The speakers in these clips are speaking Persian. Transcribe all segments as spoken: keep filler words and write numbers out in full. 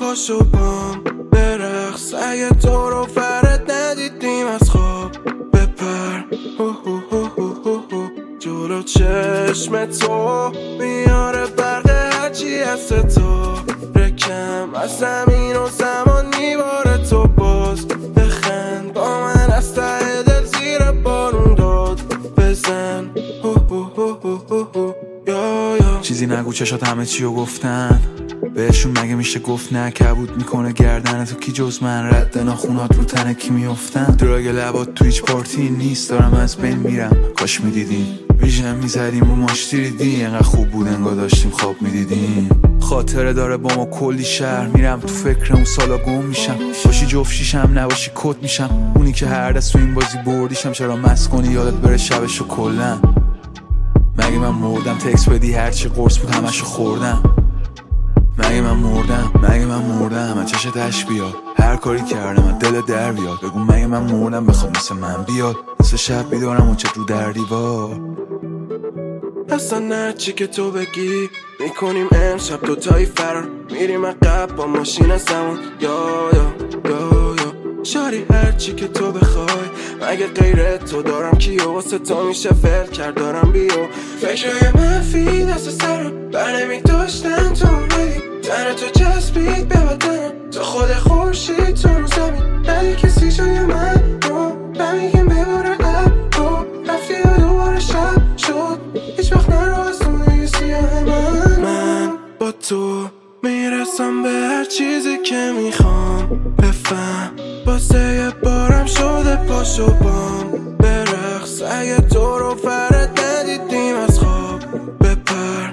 پاشو بام برقص اگه تو رو فرد ندیدیم از خواب بپر جلو چشم تو میاره برق هرچی هست تو رکم از زمین و زمان میباره تو باز بخند با من از ته دل زیر بارون داد بزن چیزی نگو چشات همه چیو گفتن بهشون مگه میشه گفت نه کبود میکنه گردن تو کی جز من رد ناخونات رو تنه کی میافتن دراگ لبات تو هیچ پارتی نیست دارم از بین میرم کاش میدیدین ویژن میزدیم و ماشتی ریدی انقدر خوب بود انگار داشتیم خواب میدیدیم خاطره داره با ما کلی شهر میرم تو فکر اون سالا گم میشم باشی جفت شیشم نباشی کت میشم اونی که هر دست تو این بازی بردیشم چرا مس کنی یادت بره شبشو کلن مگه من مردم تکس بدی هرچی قرص بود همشو خوردم مگه من مردم مگه من مردم از چشت اش بیاد هر کاری کردم از دل در بیاد بگو مگه من مردم بخواد مثل من بیاد مثل شب بیدارم اون چه رو در دیوار اصلا هرچی که تو بگی میکنیم امشب دوتایی فرار میریم عقب با ماشین از زمان یا یا یا یا شاری هرچی که تو بخوای مگه غیر تو دارم کیو واسه تو میشه فعل کرد دارم بیو فکرهای منفی دست سرم بر نمی داشتن تو اومدی تن تو جسبید به بدنم تو خود خورشید تو رو زمین ندی کسی جای من رو نمیگیم بباره اب رو رفتی و دوباره شب شد هیچ وقت نرو از دونه سیاه من من با تو میرسم به هر چیزی که میخوام بفهم واسه یه بارم شده پاشو بام برقص اگه تو رو فرد ندیدیم از خواب بپر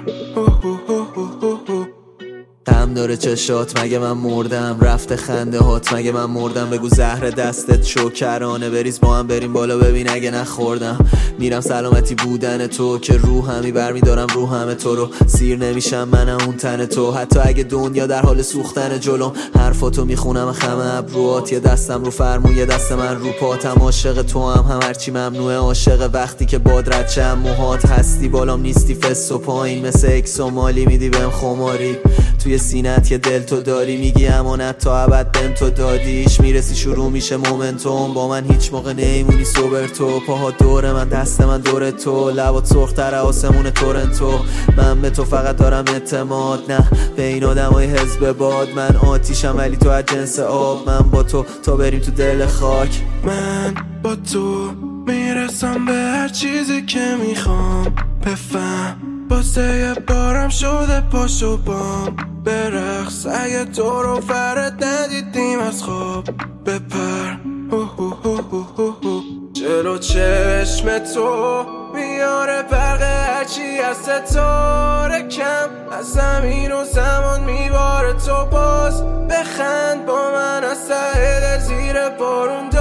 غم داره چشات مگه من مردم رفته خنده هات مگه من مردم بگو زهر دستت شکرانه بریز با هم بریم بالا ببین اگه نخوردم میرم سلامتی بودن تو که روحمی برمیدارم روحم تو رو سیر نمیشم من اون تن تو حتی اگه دنیا در حال سوختن جلوم حرفاتو میخونم خم ابروات یه دستم رو فرمون یه دست من رو پاتم عاشق تو هم هم هرچی ممنوعه عاشق وقتی که باد رد چم موهات هستی بالام نیستی فس و پایین مثل اکس و مالی میدی بهم خماری توی سینت که دل تو داری میگی امانت تا ابد بهم تو دادیش میرسی شروع میشه مومنتوم با من هیچ موقع نیمونی سوبر تو پاها دور من دست من دور تو لبات سرختر آسمون تورنتو من به تو فقط دارم اعتماد نه به این آدمای حزب باد من آتیشم ولی تو از جنس آب من با تو تا بریم تو دل خاک من با تو میرسم به هر چیزی که میخوام بفهم واسه یه بارم شده پاشو بام برقص اگه تو رو فرد ندیدیم از خواب بپر جلو چشم تو میاره برق هرچی از ستاره کم از زمین و زمان میباره تو باز بخند با من از ته دل زیر بارون